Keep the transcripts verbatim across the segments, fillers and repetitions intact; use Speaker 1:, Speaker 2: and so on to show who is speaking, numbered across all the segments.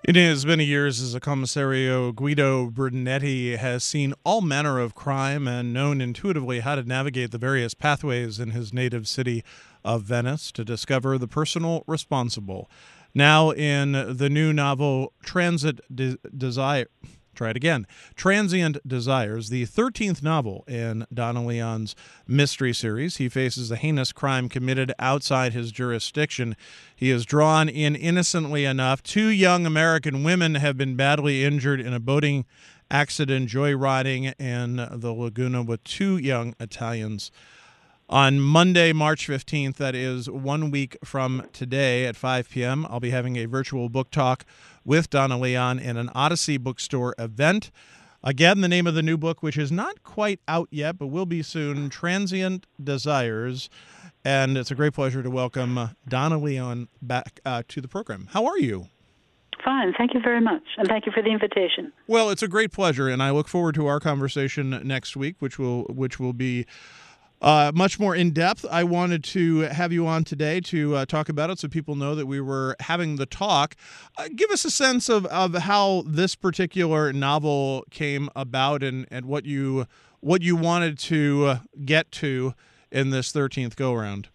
Speaker 1: In his many years as a commissario, Guido Brunetti has seen all manner of crime and known intuitively how to navigate the various pathways in his native city of Venice to discover the personal responsible. Now, in the new novel Transit De- Desire, try it again, Transient Desires, the thirteenth novel in Donna Leon's mystery series, he faces a heinous crime committed outside his jurisdiction. He is drawn in innocently enough. Two young American women have been badly injured in a boating accident joyriding in the Laguna with two young Italians. On Monday, March fifteenth, that is one week from today at five p.m., I'll be having a virtual book talk with Donna Leon in an Odyssey bookstore event. Again, the name of the new book, which is not quite out yet, but will be soon, Transient Desires. And it's a great pleasure to welcome Donna Leon back uh, to the program. How are you?
Speaker 2: Fine. Thank you very much. And thank you for the invitation.
Speaker 1: Well, it's a great pleasure, and I look forward to our conversation next week, which will which will be Uh, much more in-depth. I wanted to have you on today to uh, talk about it so people know that we were having the talk. Uh, give us a sense of, of how this particular novel came about and, and what you what you wanted to uh, get to in this thirteenth go-around.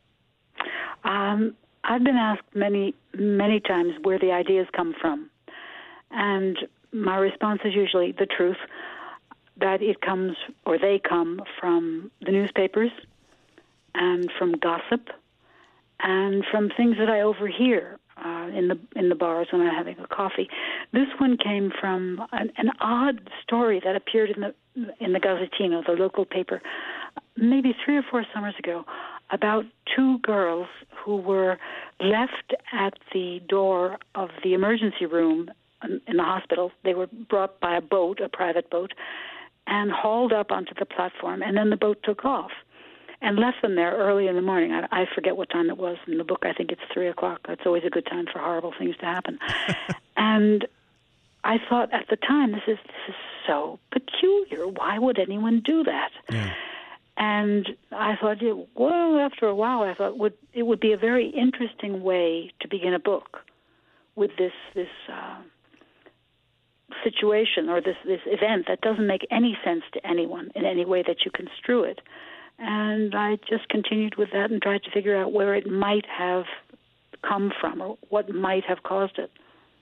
Speaker 2: Um, I've been asked many, many times where the ideas come from. And my response is usually the truth. That it comes, or they come, from the newspapers and from gossip and from things that I overhear uh, in the in the bars when I'm having a coffee. This one came from an, an odd story that appeared in the in the Gazzettino, the local paper, maybe three or four summers ago, about two girls who were left at the door of the emergency room in the hospital. They were brought by a boat, a private boat, and hauled up onto the platform, and then the boat took off and left them there early in the morning. I, I forget what time it was in the book. I think it's three o'clock. That's always a good time for horrible things to happen. And I thought at the time, this is this is so peculiar. Why would anyone do that?
Speaker 1: Yeah.
Speaker 2: And I thought, yeah, well, after a while, I thought would it would be a very interesting way to begin a book with this this. Uh, situation or this, this event that doesn't make any sense to anyone in any way that you construe it. And I just continued with that and tried to figure out where it might have come from or what might have caused it.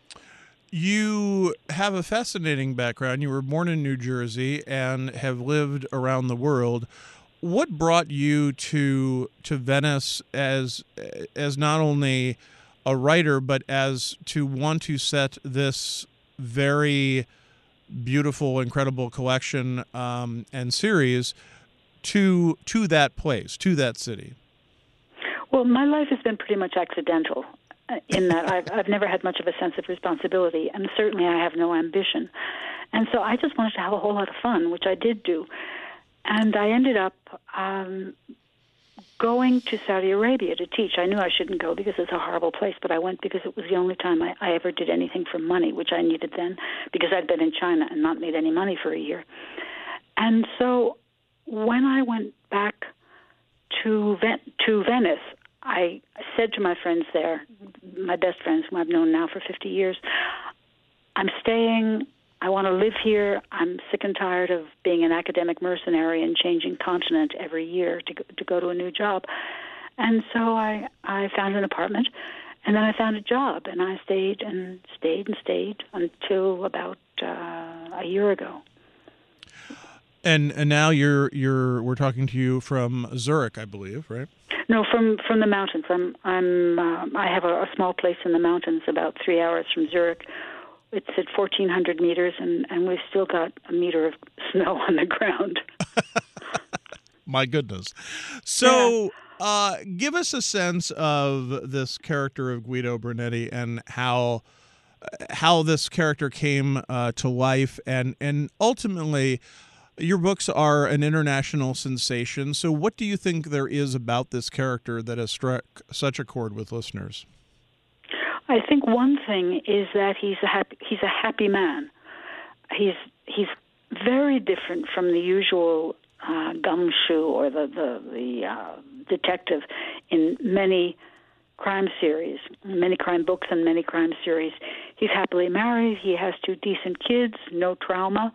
Speaker 1: You have a fascinating background. You were born in New Jersey and have lived around the world. What brought you to to Venice as as not only a writer, but as to want to set this very beautiful, incredible collection um, and series to to that place, to that city?
Speaker 2: Well, my life has been pretty much accidental in that I've, I've never had much of a sense of responsibility, and certainly I have no ambition. And so I just wanted to have a whole lot of fun, which I did do. And I ended up um, going to Saudi Arabia to teach. I knew I shouldn't go because it's a horrible place, but I went because it was the only time I, I ever did anything for money, which I needed then because I'd been in China and not made any money for a year. And so when I went back to Ven- to Venice, I said to my friends there, my best friends whom I've known now for fifty years, I'm staying. I want to live here. I'm sick and tired of being an academic mercenary and changing continent every year to go, to go to a new job. And so I, I found an apartment, and then I found a job, and I stayed and stayed and stayed until about uh, a year ago.
Speaker 1: And and now you're you're we're talking to you from Zurich, I believe, right?
Speaker 2: No, from from the mountains. I'm I'm uh, I have a, a small place in the mountains, about three hours from Zurich. It's at fourteen hundred meters, and, and we've still got a meter of snow on the ground.
Speaker 1: My goodness. So yeah. uh, give us a sense of this character of Guido Brunetti and how how this character came uh, to life. And, and ultimately, your books are an international sensation. So what do you think there is about this character that has struck such a chord with listeners?
Speaker 2: I think one thing is that he's a happy, he's a happy man. He's he's very different from the usual uh, gumshoe or the the, the uh, detective in many crime series, many crime books and many crime series. He's happily married. He has two decent kids, no trauma,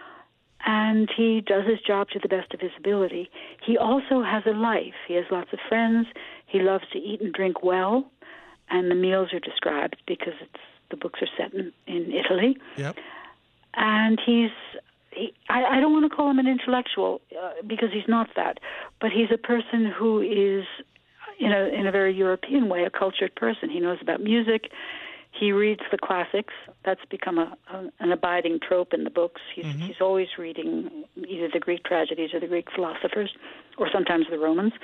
Speaker 2: and he does his job to the best of his ability. He also has a life. He has lots of friends. He loves to eat and drink well, and the meals are described because it's the books are set in, in Italy.
Speaker 1: Yep.
Speaker 2: And he's, he, I, I don't want to call him an intellectual uh, because he's not that, but he's a person who is, in a, in a very European way, a cultured person. He knows about music. He reads the classics. That's become a, a, an abiding trope in the books. He's, mm-hmm. he's always reading either the Greek tragedies or the Greek philosophers, or sometimes the Romans.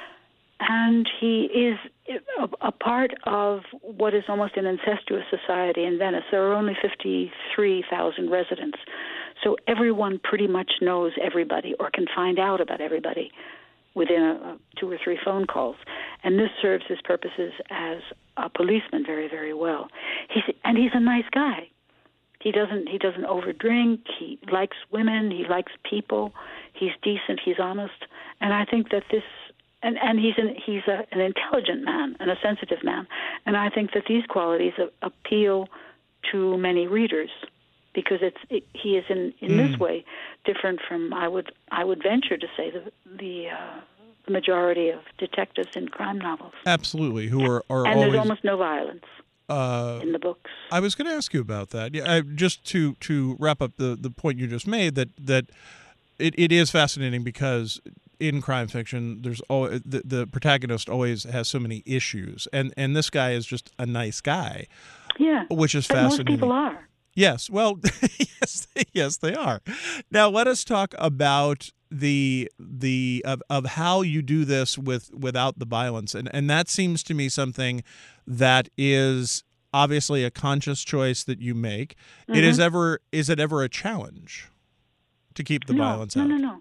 Speaker 2: And he is a, a part of what is almost an incestuous society in Venice. There are only fifty-three thousand residents, so everyone pretty much knows everybody or can find out about everybody within a, a two or three phone calls. And this serves his purposes as a policeman very, very well. He's, and he's a nice guy. He doesn't he doesn't overdrink. He likes women. He likes people. He's decent. He's honest. And I think that this... And, and he's an he's a, an intelligent man and a sensitive man, and I think that these qualities a, appeal to many readers because it's it, he is in, in mm. this way different from I would I would venture to say the the, uh, the majority of detectives in crime novels.
Speaker 1: Absolutely, who are are
Speaker 2: and
Speaker 1: always,
Speaker 2: there's almost no violence
Speaker 1: uh,
Speaker 2: in the books.
Speaker 1: I was going to ask you about that. Yeah, I, just to to wrap up the, the point you just made that that it, it is fascinating because in crime fiction, there's always, the, the protagonist always has so many issues, and and this guy is just a nice guy.
Speaker 2: Yeah,
Speaker 1: which is
Speaker 2: but
Speaker 1: fascinating.
Speaker 2: Most people are.
Speaker 1: Yes, well, yes, yes, they are. Now, let us talk about the the of, of how you do this with without the violence, and and that seems to me something that is obviously a conscious choice that you make. Mm-hmm. It is ever is it ever a challenge to keep the
Speaker 2: no,
Speaker 1: violence
Speaker 2: no,
Speaker 1: out?
Speaker 2: No, no, no.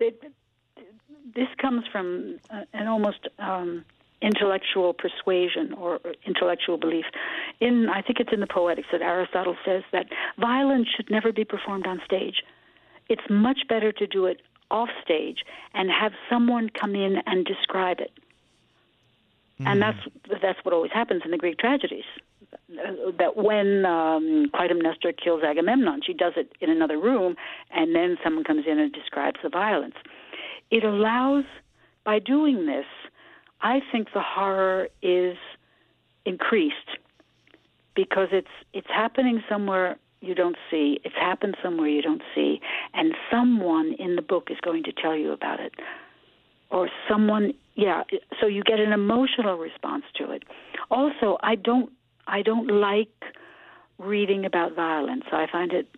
Speaker 2: This comes from uh, an almost um, intellectual persuasion or intellectual belief. In I think it's in the Poetics that Aristotle says that violence should never be performed on stage. It's much better to do it off stage and have someone come in and describe it. Mm. And that's that's what always happens in the Greek tragedies. That when um, Clytemnestra kills Agamemnon, she does it in another room, and then someone comes in and describes the violence. It allows, by doing this, I think the horror is increased because it's it's happening somewhere you don't see. It's happened somewhere you don't see, and someone in the book is going to tell you about it, or someone, yeah. So you get an emotional response to it. Also, I don't I don't like reading about violence. I find it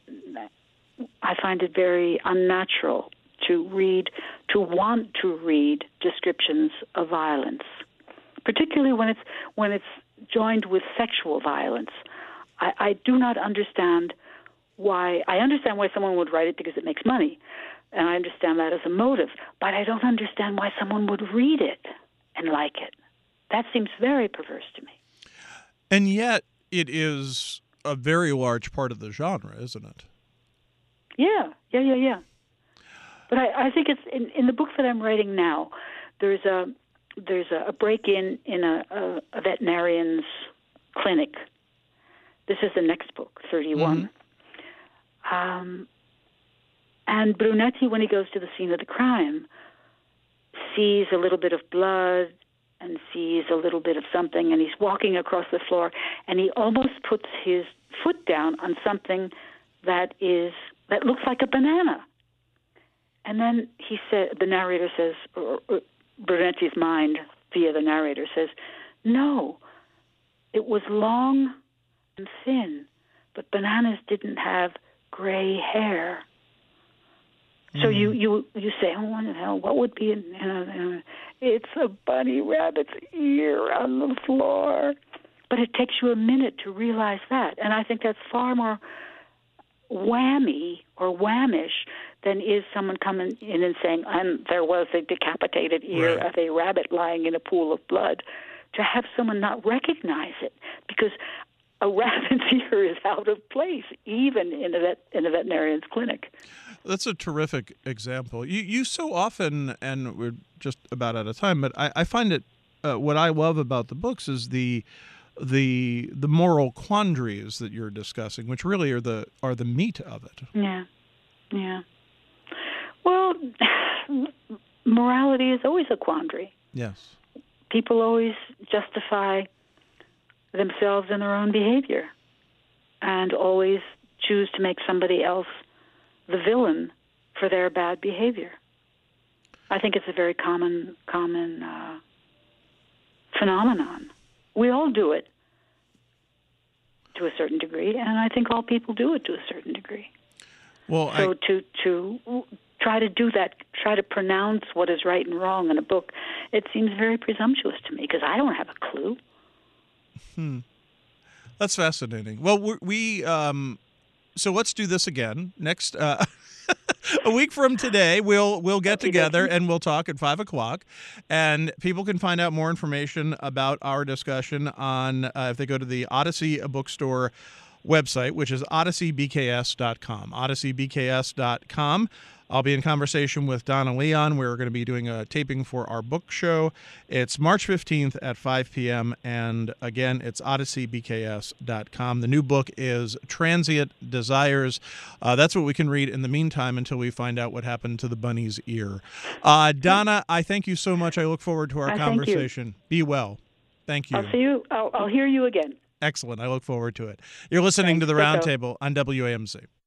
Speaker 2: I find it very unnatural to read, to want to read descriptions of violence, particularly when it's when it's joined with sexual violence. I, I do not understand why. I understand why someone would write it because it makes money, and I understand that as a motive. But I don't understand why someone would read it and like it. That seems very perverse to me.
Speaker 1: And yet, it is a very large part of the genre, isn't it?
Speaker 2: Yeah, yeah, yeah, yeah. But I, I think it's in, in the book that I'm writing now. There's a there's a, a break-in in a, a, a veterinarian's clinic. This is the next book, thirty-one. Mm-hmm. Um, and Brunetti, when he goes to the scene of the crime, sees a little bit of blood and sees a little bit of something, and he's walking across the floor, and he almost puts his foot down on something that is that looks like a banana. And then he said, the narrator says, or, or Brunetti's mind via the narrator says, no, it was long and thin, but bananas didn't have gray hair. Mm-hmm. So you, you, you say, oh, what the hell, what would be in, in, a, in a, it's a bunny rabbit's ear on the floor. But it takes you a minute to realize that. And I think that's far more whammy or whammish than is someone coming in and saying, and there was a decapitated ear
Speaker 1: right.
Speaker 2: of a rabbit lying in a pool of blood. To have someone not recognize it, because a rabbit's ear is out of place, even in a, vet, in a veterinarian's clinic.
Speaker 1: That's a terrific example. You you so often, and we're just about out of time, but I, I find it, uh, what I love about the books is the the the moral quandaries that you're discussing, which really are the are the meat of it.
Speaker 2: Yeah, yeah. Well, morality is always a quandary.
Speaker 1: Yes.
Speaker 2: People always justify themselves and their own behavior, and always choose to make somebody else the villain for their bad behavior. I think it's a very common common uh, phenomenon. We all do it to a certain degree, and I think all people do it to a certain degree.
Speaker 1: Well,
Speaker 2: so
Speaker 1: I...
Speaker 2: to to try to do that, try to pronounce what is right and wrong in a book, it seems very presumptuous to me because I don't have a clue.
Speaker 1: Hmm. That's fascinating. Well, we, we um, so let's do this again next. Uh, a week from today, we'll we'll get together and we'll talk at five o'clock, and people can find out more information about our discussion on uh, if they go to the Odyssey Bookstore website, which is odyssey b k s dot com. odyssey b k s dot com. I'll be in conversation with Donna Leon. We're going to be doing a taping for our book show. It's March fifteenth at five p.m. And again, it's odyssey b k s dot com. The new book is Transient Desires. Uh, that's what we can read in the meantime until we find out what happened to the bunny's ear. Uh, Donna, I thank you so much. I look forward to our
Speaker 2: I
Speaker 1: conversation. Be well. Thank you.
Speaker 2: I'll see you. I'll, I'll hear you again.
Speaker 1: Excellent. I look forward to it. You're listening
Speaker 2: Thanks.
Speaker 1: to The
Speaker 2: Good
Speaker 1: Roundtable on W A M C.